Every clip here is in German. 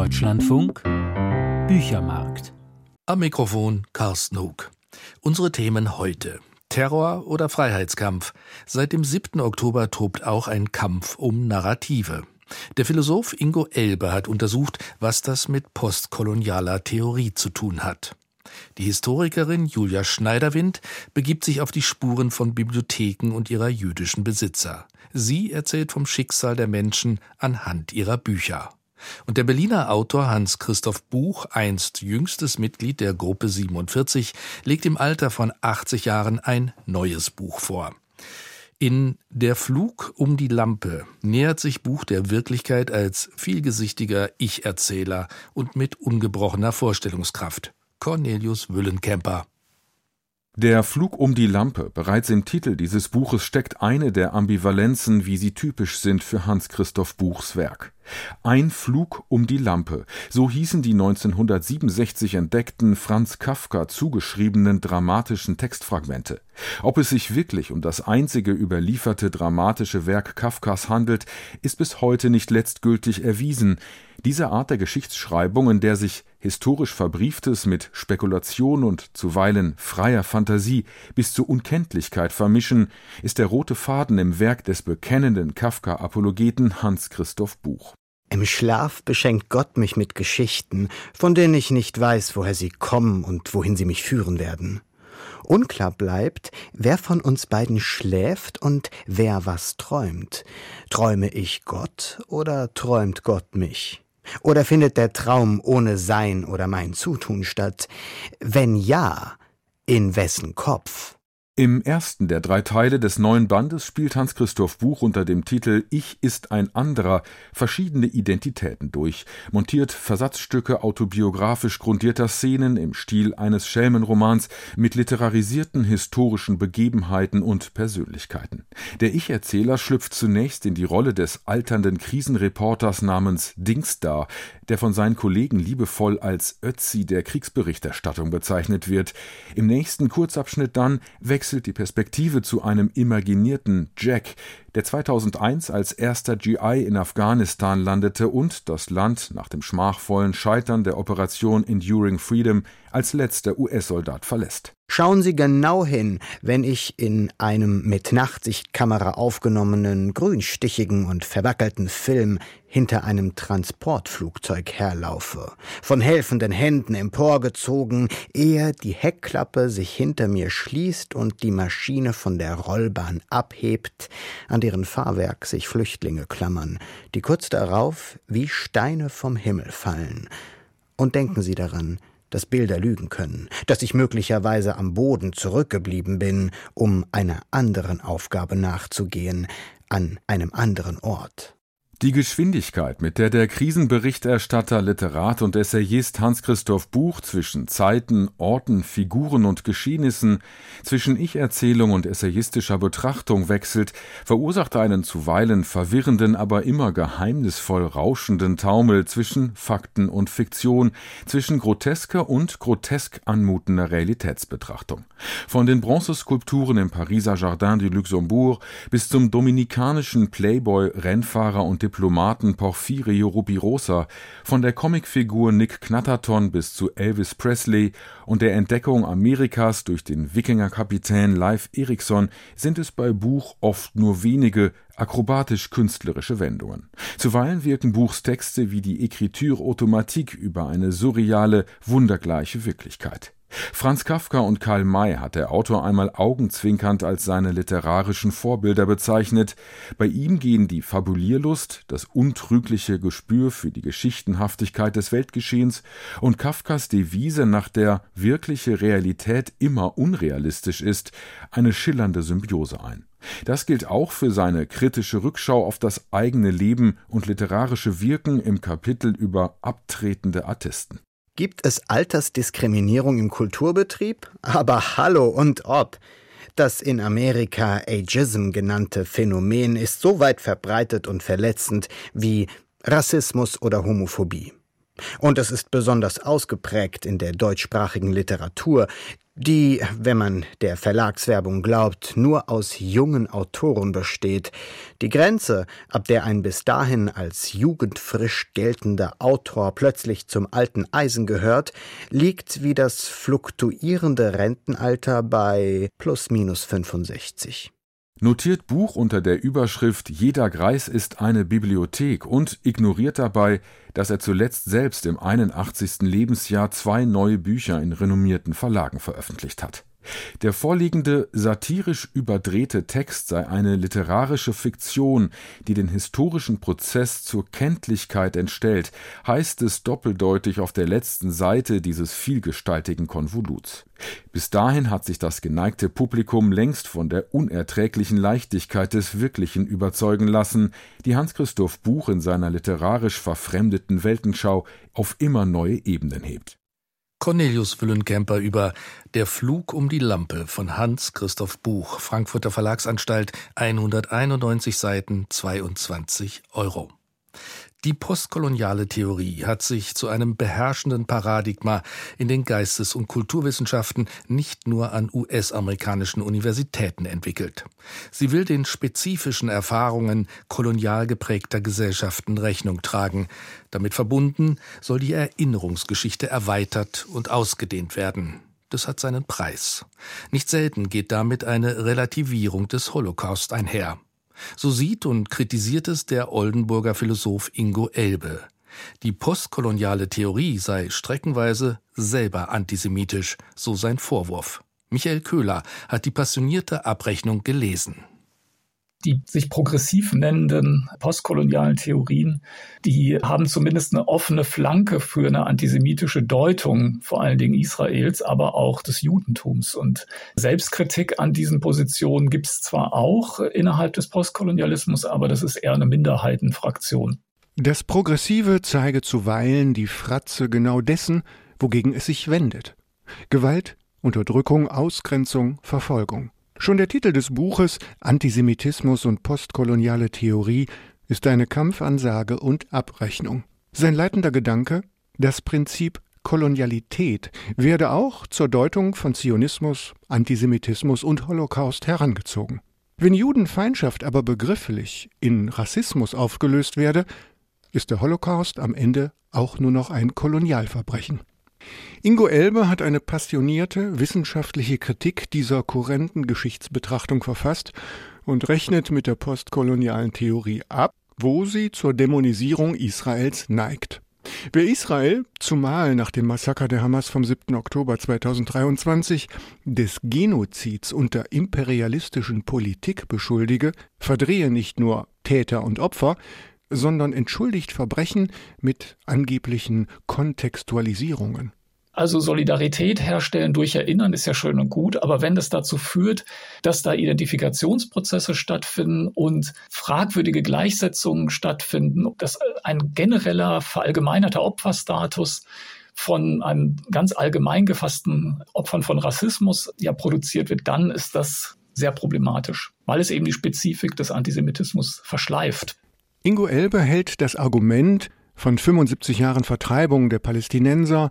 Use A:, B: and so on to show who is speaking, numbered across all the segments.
A: Deutschlandfunk Büchermarkt.
B: Am Mikrofon Carsten Hug. Unsere Themen heute: Terror oder Freiheitskampf. Seit dem 7. Oktober tobt auch ein Kampf um Narrative. Der Philosoph Ingo Elbe hat untersucht, was das mit postkolonialer Theorie zu tun hat. Die Historikerin Julia Schneiderwind begibt sich auf die Spuren von Bibliotheken und ihrer jüdischen Besitzer. Sie erzählt vom Schicksal der Menschen anhand ihrer Bücher. Und der Berliner Autor Hans-Christoph Buch, einst jüngstes Mitglied der Gruppe 47, legt im Alter von 80 Jahren ein neues Buch vor. In Der Flug um die Lampe nähert sich Buch der Wirklichkeit als vielgesichtiger Ich-Erzähler und mit ungebrochener Vorstellungskraft. Cornelius Wüllenkemper.
C: Der Flug um die Lampe, bereits im Titel dieses Buches steckt eine der Ambivalenzen, wie sie typisch sind für Hans-Christoph Buchs Werk. Ein Flug um die Lampe, so hießen die 1967 entdeckten Franz Kafka zugeschriebenen dramatischen Textfragmente. Ob es sich wirklich um das einzige überlieferte dramatische Werk Kafkas handelt, ist bis heute nicht letztgültig erwiesen. Diese Art der Geschichtsschreibung, in der sich historisch Verbrieftes mit Spekulation und zuweilen freier Fantasie bis zur Unkenntlichkeit vermischen, ist der rote Faden im Werk des bekennenden Kafka-Apologeten Hans-Christoph Buch.
D: Im Schlaf beschenkt Gott mich mit Geschichten, von denen ich nicht weiß, woher sie kommen und wohin sie mich führen werden. Unklar bleibt, wer von uns beiden schläft und wer was träumt. Träume ich Gott oder träumt Gott mich? Oder findet der Traum ohne sein oder mein Zutun statt? Wenn ja, in wessen Kopf?
C: Im ersten der 3 Teile des neuen Bandes spielt Hans-Christoph Buch unter dem Titel »Ich ist ein anderer« verschiedene Identitäten durch, montiert Versatzstücke autobiografisch grundierter Szenen im Stil eines Schelmenromans mit literarisierten historischen Begebenheiten und Persönlichkeiten. Der Ich-Erzähler schlüpft zunächst in die Rolle des alternden Krisenreporters namens Dingsda, der von seinen Kollegen liebevoll als Ötzi der Kriegsberichterstattung bezeichnet wird. Im nächsten Kurzabschnitt dann wechselt die Perspektive zu einem imaginierten Jack, der 2001 als erster GI in Afghanistan landete und das Land nach dem schmachvollen Scheitern der Operation Enduring Freedom als letzter US-Soldat verlässt.
D: Schauen Sie genau hin, wenn ich in einem mit Nachtsichtkamera aufgenommenen, grünstichigen und verwackelten Film hinter einem Transportflugzeug herlaufe, von helfenden Händen emporgezogen, ehe die Heckklappe sich hinter mir schließt und die Maschine von der Rollbahn abhebt, an deren Fahrwerk sich Flüchtlinge klammern, die kurz darauf wie Steine vom Himmel fallen. Und denken Sie daran, dass Bilder lügen können, dass ich möglicherweise am Boden zurückgeblieben bin, um einer anderen Aufgabe nachzugehen, an einem anderen Ort.
C: Die Geschwindigkeit, mit der der Krisenberichterstatter, Literat und Essayist Hans-Christoph Buch zwischen Zeiten, Orten, Figuren und Geschehnissen, zwischen Ich-Erzählung und essayistischer Betrachtung wechselt, verursacht einen zuweilen verwirrenden, aber immer geheimnisvoll rauschenden Taumel zwischen Fakten und Fiktion, zwischen grotesker und grotesk anmutender Realitätsbetrachtung. Von den Bronzeskulpturen im Pariser Jardin du Luxembourg bis zum dominikanischen Playboy, Rennfahrer und Diplomaten Porfirio Rubirosa, von der Comicfigur Nick Knatterton bis zu Elvis Presley und der Entdeckung Amerikas durch den Wikingerkapitän Leif Erikson sind es bei Buch oft nur wenige akrobatisch-künstlerische Wendungen. Zuweilen wirken Buchs Texte wie die Écriture automatique über eine surreale, wundergleiche Wirklichkeit. Franz Kafka und Karl May hat der Autor einmal augenzwinkernd als seine literarischen Vorbilder bezeichnet. Bei ihm gehen die Fabulierlust, das untrügliche Gespür für die Geschichtenhaftigkeit des Weltgeschehens und Kafkas Devise, nach der wirkliche Realität immer unrealistisch ist, eine schillernde Symbiose ein. Das gilt auch für seine kritische Rückschau auf das eigene Leben und literarische Wirken im Kapitel über abtretende Artisten.
D: Gibt es Altersdiskriminierung im Kulturbetrieb? Aber hallo und ob. Das in Amerika Ageism genannte Phänomen ist so weit verbreitet und verletzend wie Rassismus oder Homophobie. Und es ist besonders ausgeprägt in der deutschsprachigen Literatur, die, wenn man der Verlagswerbung glaubt, nur aus jungen Autoren besteht. Die Grenze, ab der ein bis dahin als jugendfrisch geltender Autor plötzlich zum alten Eisen gehört, liegt wie das fluktuierende Rentenalter bei ± 65.
C: Notiert Buch unter der Überschrift »Jeder Greis ist eine Bibliothek« und ignoriert dabei, dass er zuletzt selbst im 81. Lebensjahr 2 neue Bücher in renommierten Verlagen veröffentlicht hat. Der vorliegende, satirisch überdrehte Text sei eine literarische Fiktion, die den historischen Prozess zur Kenntlichkeit entstellt, heißt es doppeldeutig auf der letzten Seite dieses vielgestaltigen Konvoluts. Bis dahin hat sich das geneigte Publikum längst von der unerträglichen Leichtigkeit des Wirklichen überzeugen lassen, die Hans-Christoph Buch in seiner literarisch verfremdeten Weltenschau auf immer neue Ebenen hebt.
B: Cornelius Wüllenkemper über Der Flug um die Lampe von Hans-Christoph Buch, Frankfurter Verlagsanstalt, 191 Seiten, 22 €. Die postkoloniale Theorie hat sich zu einem beherrschenden Paradigma in den Geistes- und Kulturwissenschaften nicht nur an US-amerikanischen Universitäten entwickelt. Sie will den spezifischen Erfahrungen kolonial geprägter Gesellschaften Rechnung tragen. Damit verbunden soll die Erinnerungsgeschichte erweitert und ausgedehnt werden. Das hat seinen Preis. Nicht selten geht damit eine Relativierung des Holocaust einher. So sieht und kritisiert es der Oldenburger Philosoph Ingo Elbe. Die postkoloniale Theorie sei streckenweise selber antisemitisch, so sein Vorwurf. Michael Köhler hat die passionierte Abrechnung gelesen.
E: Die sich progressiv nennenden postkolonialen Theorien, die haben zumindest eine offene Flanke für eine antisemitische Deutung, vor allen Dingen Israels, aber auch des Judentums. Und Selbstkritik an diesen Positionen gibt es zwar auch innerhalb des Postkolonialismus, aber das ist eher eine Minderheitenfraktion.
F: Das Progressive zeige zuweilen die Fratze genau dessen, wogegen es sich wendet. Gewalt, Unterdrückung, Ausgrenzung, Verfolgung. Schon der Titel des Buches »Antisemitismus und postkoloniale Theorie« ist eine Kampfansage und Abrechnung. Sein leitender Gedanke: Das Prinzip Kolonialität werde auch zur Deutung von Zionismus, Antisemitismus und Holocaust herangezogen. Wenn Judenfeindschaft aber begrifflich in Rassismus aufgelöst werde, ist der Holocaust am Ende auch nur noch ein Kolonialverbrechen. Ingo Elbe hat eine passionierte wissenschaftliche Kritik dieser kurrenten Geschichtsbetrachtung verfasst und rechnet mit der postkolonialen Theorie ab, wo sie zur Dämonisierung Israels neigt. Wer Israel, zumal nach dem Massaker der Hamas vom 7. Oktober 2023, des Genozids unter imperialistischen Politik beschuldige, verdrehe nicht nur Täter und Opfer, sondern entschuldigt Verbrechen mit angeblichen Kontextualisierungen.
E: Also Solidarität herstellen durch Erinnern ist ja schön und gut, aber wenn das dazu führt, dass da Identifikationsprozesse stattfinden und fragwürdige Gleichsetzungen stattfinden, dass ein genereller verallgemeinerter Opferstatus von einem ganz allgemein gefassten Opfern von Rassismus ja produziert wird, dann ist das sehr problematisch, weil es eben die Spezifik des Antisemitismus verschleift.
F: Ingo Elbe hält das Argument von 75 Jahren Vertreibung der Palästinenser,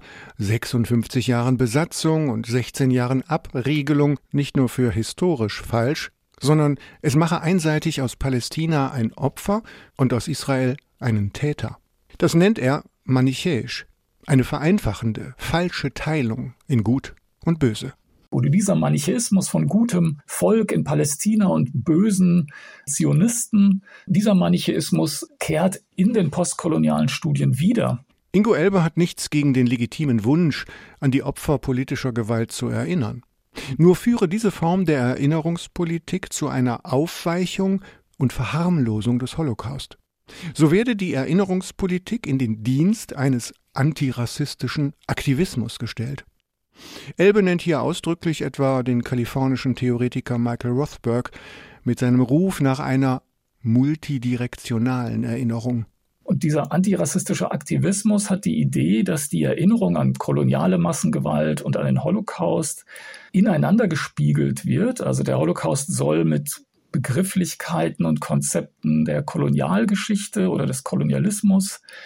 F: 56 Jahren Besatzung und 16 Jahren Abriegelung nicht nur für historisch falsch, sondern es mache einseitig aus Palästina ein Opfer und aus Israel einen Täter. Das nennt er manichäisch, eine vereinfachende, falsche Teilung in Gut und Böse.
E: Oder dieser Manichäismus von gutem Volk in Palästina und bösen Zionisten, dieser Manichäismus kehrt in den postkolonialen Studien wieder.
F: Ingo Elbe hat nichts gegen den legitimen Wunsch, an die Opfer politischer Gewalt zu erinnern. Nur führe diese Form der Erinnerungspolitik zu einer Aufweichung und Verharmlosung des Holocaust. So werde die Erinnerungspolitik in den Dienst eines antirassistischen Aktivismus gestellt. Elbe nennt hier ausdrücklich etwa den kalifornischen Theoretiker Michael Rothberg mit seinem Ruf nach einer multidirektionalen Erinnerung.
E: Und dieser antirassistische Aktivismus hat die Idee, dass die Erinnerung an koloniale Massengewalt und an den Holocaust ineinander gespiegelt wird. Also der Holocaust soll mit Begrifflichkeiten und Konzepten der Kolonialgeschichte oder des Kolonialismus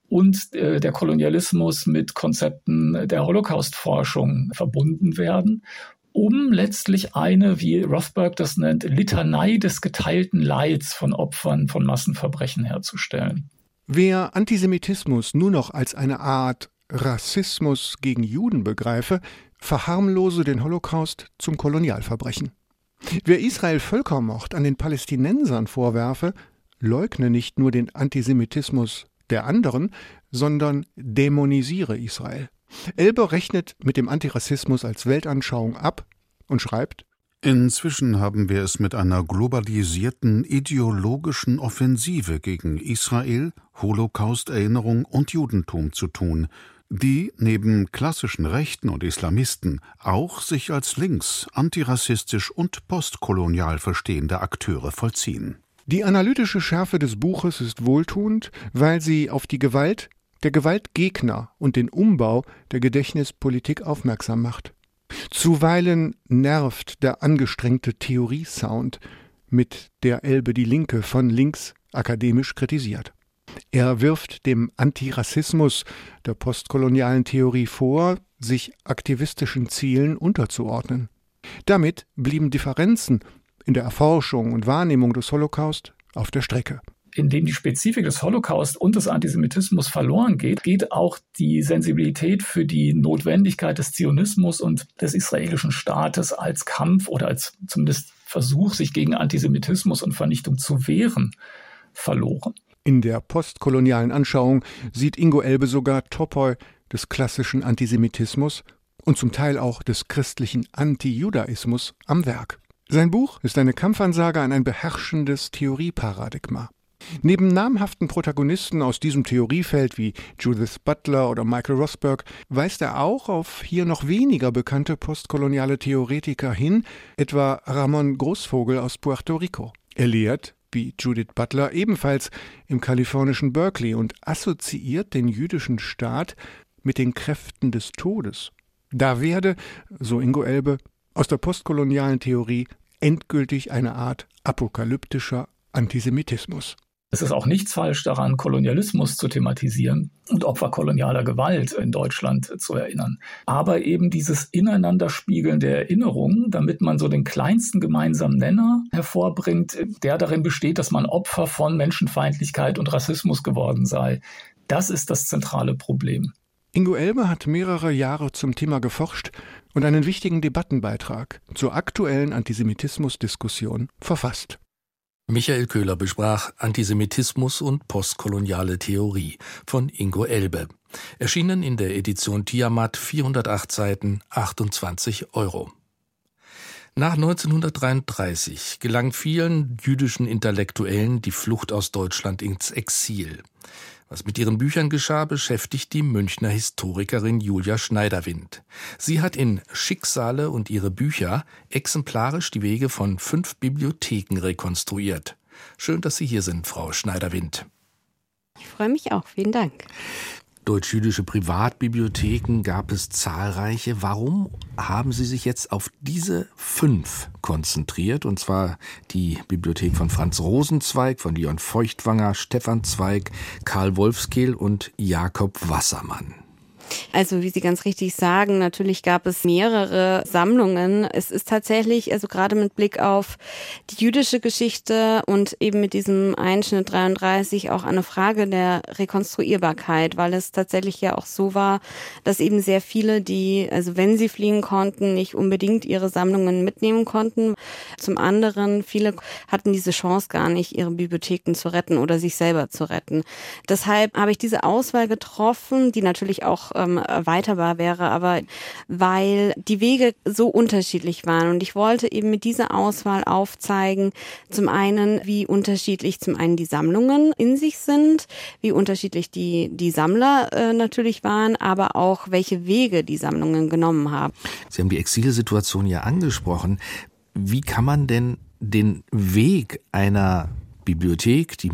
E: und der Kolonialismus mit Konzepten der Holocaust-Forschung verbunden werden, um letztlich eine, wie Rothberg das nennt, Litanei des geteilten Leids von Opfern von Massenverbrechen herzustellen.
F: Wer Antisemitismus nur noch als eine Art Rassismus gegen Juden begreife, verharmlose den Holocaust zum Kolonialverbrechen. Wer Israel Völkermord an den Palästinensern vorwerfe, leugne nicht nur den Antisemitismus der anderen, sondern dämonisiere Israel. Elbe rechnet mit dem Antirassismus als Weltanschauung ab und schreibt:
G: Inzwischen haben wir es mit einer globalisierten ideologischen Offensive gegen Israel, Holocaust-Erinnerung und Judentum zu tun, die neben klassischen Rechten und Islamisten auch sich als links, antirassistisch und postkolonial verstehende Akteure vollziehen.
F: Die analytische Schärfe des Buches ist wohltuend, weil sie auf die Gewalt der Gewaltgegner und den Umbau der Gedächtnispolitik aufmerksam macht. Zuweilen nervt der angestrengte Theoriesound, mit der Elbe die Linke von links akademisch kritisiert. Er wirft dem Antirassismus der postkolonialen Theorie vor, sich aktivistischen Zielen unterzuordnen. Damit blieben Differenzen in der Erforschung und Wahrnehmung des Holocaust auf der Strecke.
E: Indem die Spezifik des Holocaust und des Antisemitismus verloren geht, geht auch die Sensibilität für die Notwendigkeit des Zionismus und des israelischen Staates als Kampf oder als zumindest Versuch, sich gegen Antisemitismus und Vernichtung zu wehren, verloren.
F: In der postkolonialen Anschauung sieht Ingo Elbe sogar Topoi des klassischen Antisemitismus und zum Teil auch des christlichen Antijudaismus am Werk. Sein Buch ist eine Kampfansage an ein beherrschendes Theorieparadigma. Neben namhaften Protagonisten aus diesem Theoriefeld wie Judith Butler oder Michael Rothberg weist er auch auf hier noch weniger bekannte postkoloniale Theoretiker hin, etwa Ramon Großvogel aus Puerto Rico. Er lehrt, wie Judith Butler, ebenfalls im kalifornischen Berkeley und assoziiert den jüdischen Staat mit den Kräften des Todes. Da werde, so Ingo Elbe, aus der postkolonialen Theorie endgültig eine Art apokalyptischer Antisemitismus.
E: Es ist auch nichts falsch daran, Kolonialismus zu thematisieren und Opfer kolonialer Gewalt in Deutschland zu erinnern. Aber eben dieses Ineinanderspiegeln der Erinnerungen, damit man so den kleinsten gemeinsamen Nenner hervorbringt, der darin besteht, dass man Opfer von Menschenfeindlichkeit und Rassismus geworden sei. Das ist das zentrale Problem.
F: Ingo Elbe hat mehrere Jahre zum Thema geforscht und einen wichtigen Debattenbeitrag zur aktuellen Antisemitismusdiskussion verfasst.
B: Michael Köhler besprach Antisemitismus und postkoloniale Theorie von Ingo Elbe. Erschienen in der Edition Tiamat, 408 Seiten, 28 €. Nach 1933 gelang vielen jüdischen Intellektuellen die Flucht aus Deutschland ins Exil. Was mit ihren Büchern geschah, beschäftigt die Münchner Historikerin Julia Schneiderwind. Sie hat in Schicksale und ihre Bücher exemplarisch die Wege von 5 Bibliotheken rekonstruiert. Schön, dass Sie hier sind, Frau Schneiderwind.
H: Ich freue mich auch. Vielen Dank.
B: Deutsch-jüdische Privatbibliotheken gab es zahlreiche. Warum haben Sie sich jetzt auf diese 5 konzentriert? Und zwar die Bibliothek von Franz Rosenzweig, von Leon Feuchtwanger, Stefan Zweig, Karl Wolfskehl und Jakob Wassermann.
H: Also wie Sie ganz richtig sagen, natürlich gab es mehrere Sammlungen. Es ist tatsächlich, also gerade mit Blick auf die jüdische Geschichte und eben mit diesem Einschnitt 33 auch eine Frage der Rekonstruierbarkeit, weil es tatsächlich ja auch so war, dass eben sehr viele, die, also wenn sie fliehen konnten, nicht unbedingt ihre Sammlungen mitnehmen konnten. Zum anderen, viele hatten diese Chance gar nicht, ihre Bibliotheken zu retten oder sich selber zu retten. Deshalb habe ich diese Auswahl getroffen, die natürlich auch erweiterbar wäre, aber weil die Wege so unterschiedlich waren und ich wollte eben mit dieser Auswahl aufzeigen, zum einen, wie unterschiedlich zum einen die Sammlungen in sich sind, wie unterschiedlich die Sammler natürlich waren, aber auch welche Wege die Sammlungen genommen haben.
B: Sie haben die Exilsituation ja angesprochen. Wie kann man denn den Weg einer Bibliothek, die man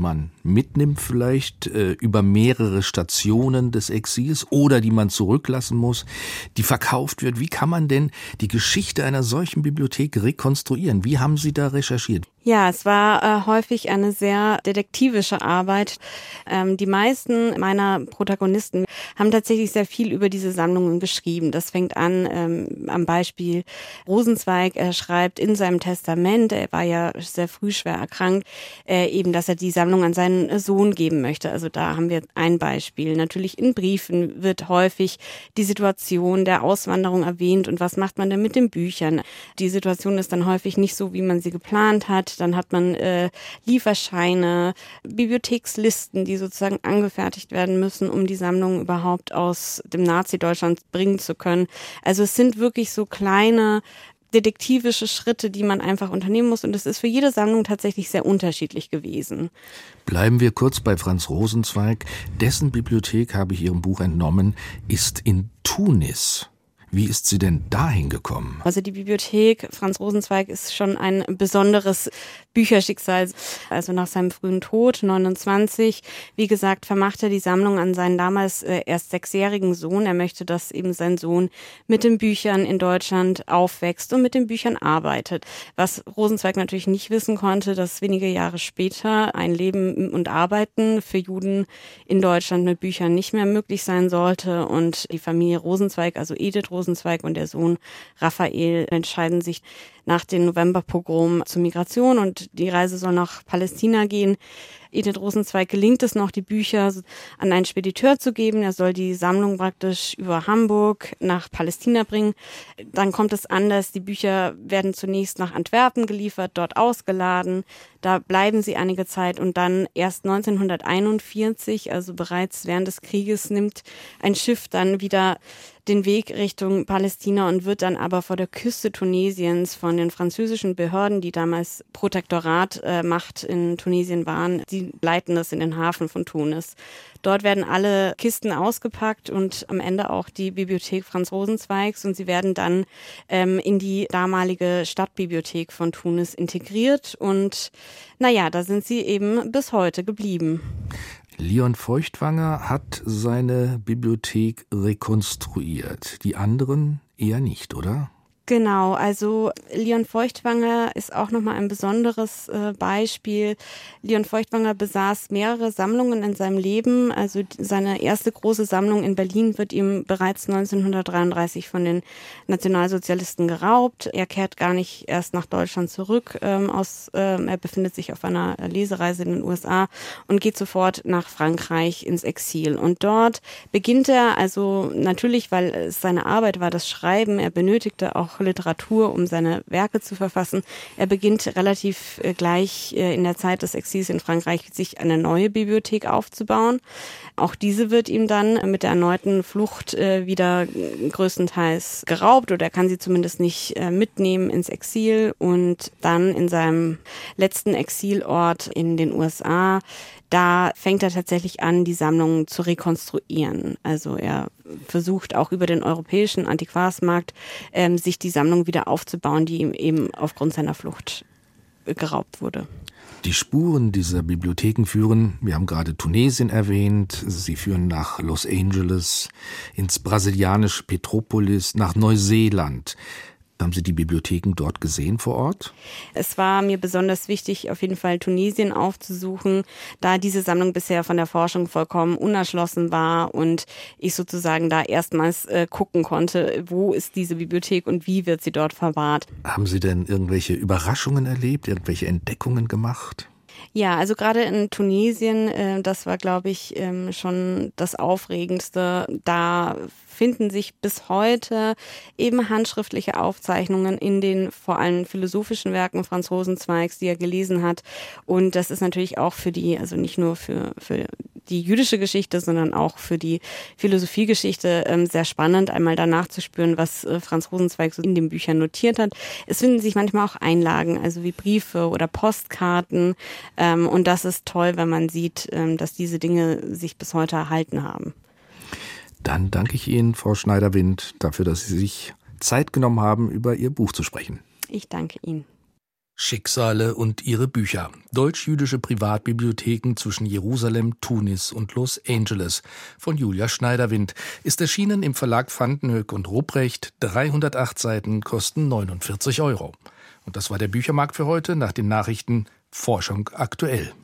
B: mitnimmt vielleicht über mehrere Stationen des Exils oder die man zurücklassen muss, die verkauft wird. Wie kann man denn die Geschichte einer solchen Bibliothek rekonstruieren? Wie haben Sie da recherchiert?
H: Ja, es war häufig eine sehr detektivische Arbeit. Die meisten meiner Protagonisten haben tatsächlich sehr viel über diese Sammlungen geschrieben. Das fängt an am Beispiel Rosenzweig. Er schreibt in seinem Testament, er war ja sehr früh schwer erkrankt, eben, dass er die Sammlung an seinen Sohn geben möchte. Also da haben wir ein Beispiel. Natürlich in Briefen wird häufig die Situation der Auswanderung erwähnt und was macht man denn mit den Büchern. Die Situation ist dann häufig nicht so, wie man sie geplant hat. Dann hat man Lieferscheine, Bibliothekslisten, die sozusagen angefertigt werden müssen, um die Sammlung überhaupt aus dem Nazi-Deutschland bringen zu können. Also es sind wirklich so kleine detektivische Schritte, die man einfach unternehmen muss. Und es ist für jede Sammlung tatsächlich sehr unterschiedlich gewesen.
B: Bleiben wir kurz bei Franz Rosenzweig. Dessen Bibliothek, habe ich Ihrem Buch entnommen, ist in Tunis. Wie ist sie denn dahin gekommen?
H: Also die Bibliothek Franz Rosenzweig ist schon ein besonderes Bücherschicksal. Also nach seinem frühen Tod, 29, wie gesagt, vermacht er die Sammlung an seinen damals erst 6-jährigen Sohn. Er möchte, dass eben sein Sohn mit den Büchern in Deutschland aufwächst und mit den Büchern arbeitet. Was Rosenzweig natürlich nicht wissen konnte, dass wenige Jahre später ein Leben und Arbeiten für Juden in Deutschland mit Büchern nicht mehr möglich sein sollte. Und die Familie Rosenzweig, also Edith Rosenzweig und der Sohn Raphael, entscheiden sich nach den Novemberpogromen zur Migration und die Reise soll nach Palästina gehen. Edith Rosenzweig gelingt es noch, die Bücher an einen Spediteur zu geben. Er soll die Sammlung praktisch über Hamburg nach Palästina bringen. Dann kommt es anders. Die Bücher werden zunächst nach Antwerpen geliefert, dort ausgeladen. Da bleiben sie einige Zeit und dann erst 1941, also bereits während des Krieges, nimmt ein Schiff dann wieder den Weg Richtung Palästina und wird dann aber vor der Küste Tunesiens von den französischen Behörden, die damals Protektoratmacht in Tunesien waren, die leiten das in den Hafen von Tunis. Dort werden alle Kisten ausgepackt und am Ende auch die Bibliothek Franz Rosenzweigs und sie werden dann in die damalige Stadtbibliothek von Tunis integriert und naja, da sind sie eben bis heute geblieben.
B: Leon Feuchtwanger hat seine Bibliothek rekonstruiert. Die anderen eher nicht, oder?
H: Genau, also Leon Feuchtwanger ist auch nochmal ein besonderes Beispiel. Leon Feuchtwanger besaß mehrere Sammlungen in seinem Leben. Also seine erste große Sammlung in Berlin wird ihm bereits 1933 von den Nationalsozialisten geraubt. Er kehrt gar nicht erst nach Deutschland zurück. Er befindet sich auf einer Lesereise in den USA und geht sofort nach Frankreich ins Exil. Und dort beginnt er, also natürlich, weil es seine Arbeit war, das Schreiben, er benötigte auch Literatur, um seine Werke zu verfassen. Er beginnt relativ gleich in der Zeit des Exils in Frankreich, sich eine neue Bibliothek aufzubauen. Auch diese wird ihm dann mit der erneuten Flucht wieder größtenteils geraubt oder er kann sie zumindest nicht mitnehmen ins Exil und dann in seinem letzten Exilort in den USA, da fängt er tatsächlich an, die Sammlung zu rekonstruieren. Also er versucht auch über den europäischen Antiquarsmarkt sich die Sammlung wieder aufzubauen, die ihm eben aufgrund seiner Flucht geraubt wurde.
B: Die Spuren dieser Bibliotheken führen, wir haben gerade Tunesien erwähnt, sie führen nach Los Angeles, ins brasilianische Petropolis, nach Neuseeland. Haben Sie die Bibliotheken dort gesehen vor Ort?
H: Es war mir besonders wichtig, auf jeden Fall Tunesien aufzusuchen, da diese Sammlung bisher von der Forschung vollkommen unerschlossen war und ich sozusagen da erstmals gucken konnte, wo ist diese Bibliothek und wie wird sie dort verwahrt.
B: Haben Sie denn irgendwelche Überraschungen erlebt, irgendwelche Entdeckungen gemacht?
H: Ja, also gerade in Tunesien, das war, glaube ich, schon das Aufregendste. Da finden sich bis heute eben handschriftliche Aufzeichnungen in den vor allem philosophischen Werken Franz Rosenzweigs, die er gelesen hat. Und das ist natürlich auch für die, also nicht nur für die jüdische Geschichte, sondern auch für die Philosophiegeschichte sehr spannend, einmal danach zu spüren, was Franz Rosenzweig so in den Büchern notiert hat. Es finden sich manchmal auch Einlagen, also wie Briefe oder Postkarten. Und das ist toll, wenn man sieht, dass diese Dinge sich bis heute erhalten haben.
B: Dann danke ich Ihnen, Frau Schneider-Wind, dafür, dass Sie sich Zeit genommen haben, über Ihr Buch zu sprechen.
H: Ich danke Ihnen.
B: Schicksale und ihre Bücher. Deutsch-jüdische Privatbibliotheken zwischen Jerusalem, Tunis und Los Angeles von Julia Schneiderwind ist erschienen im Verlag Vandenhoeck und Rupprecht. 308 Seiten kosten 49 €. Und das war der Büchermarkt für heute. Nach den Nachrichten Forschung aktuell.